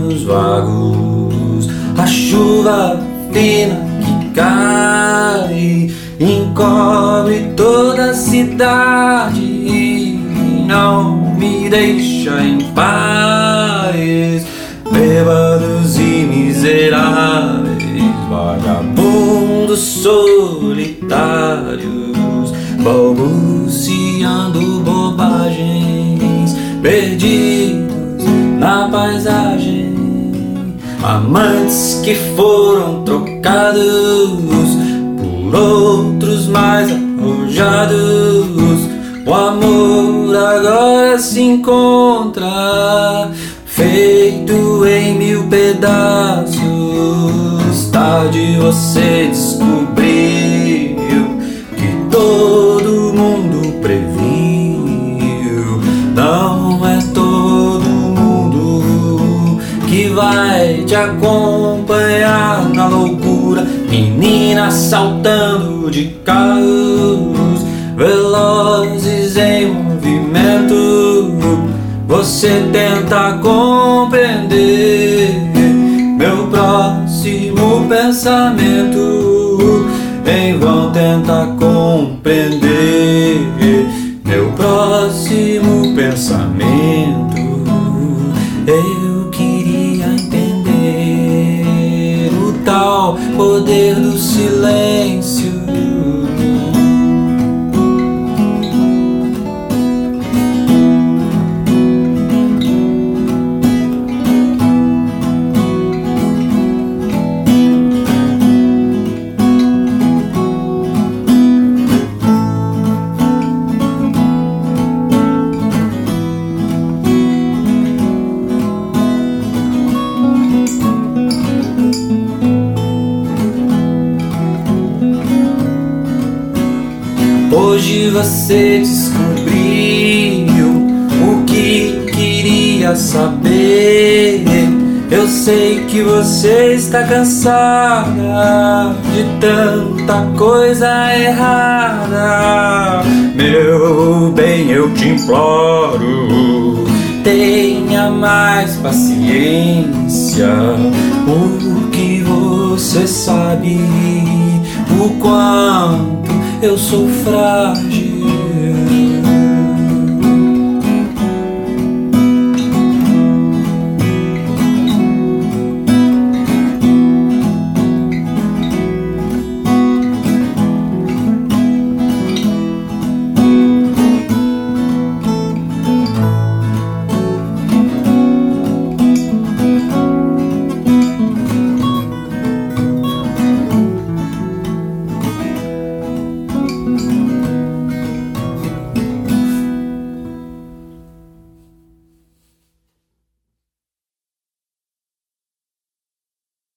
sonhos vagos. A chuva fina que cai encobre toda a cidade e não me deixa em paz. Bêbados e miseráveis, vagabundos solitários, balbuciando bobagens, perdidos na paisagem. Amantes que foram trocados por outros mais arrojados. O amor agora se encontra feito em 1000 pedaços. Tarde você descobriu que todo mundo previu. Não é todo mundo que vai te acompanhar na loucura. Meninas saltando de carros velozes em movimento. Você tenta compreender meu próximo pensamento. Em vão tenta compreender meu próximo pensamento. Eu queria entender o tal poder do silêncio. Hoje você descobriu o que queria saber. Eu sei que você está cansada de tanta coisa errada. Meu bem, eu te imploro, tenha mais paciência, porque você sabe o quanto eu sou frágil.